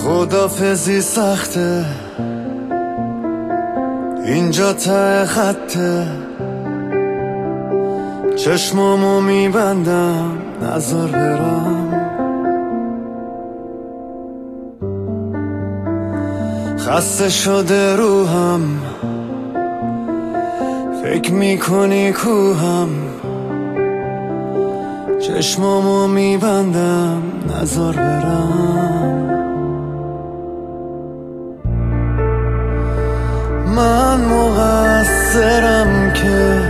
خدافزی سخته، اینجا ته خطه، چشمامو میبندم نذار برم. خسته شده روحم، فکر میکنی کوهم، چشمامو میبندم نذار برم. من مقصرم که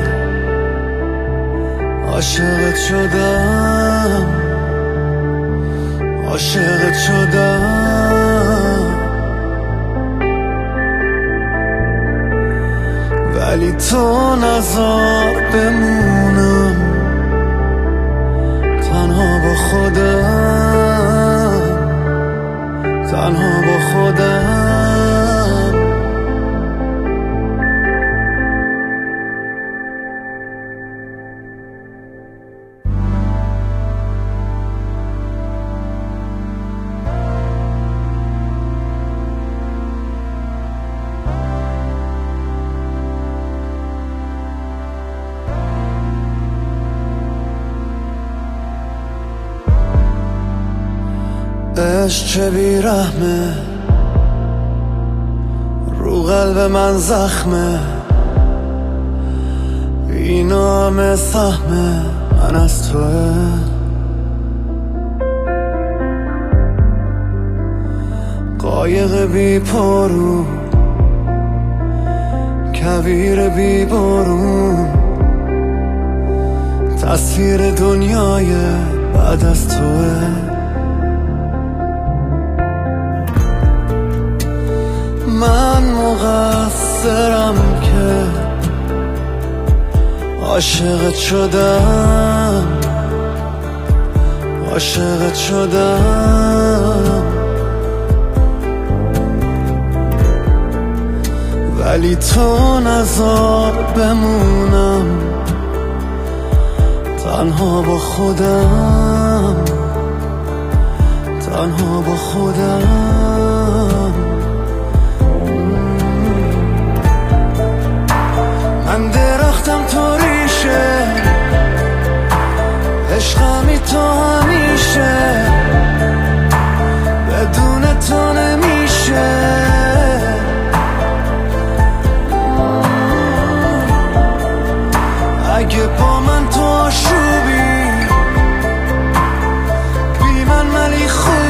عاشقت شدم، عاشقت شدم، ولی تو نذار بمونم تنها با خودم، تنها با خودم. عشق چه بیرحمه، رو قلب من زخمه، اینا همه سهمه من از توه. قایق بی پارو، کویر بی بارون، تصویر دنیای بعد از توه. من مقصرم که عاشقت شدم، عاشقت شدم، ولی تو نذار بمونم تنها با خودم، تنها با خودم. من درختم تو ریشه، عشقمی تو همیشه، بدون تو نمیشه. اگه با من تو آشوبی، بی من ولی خوب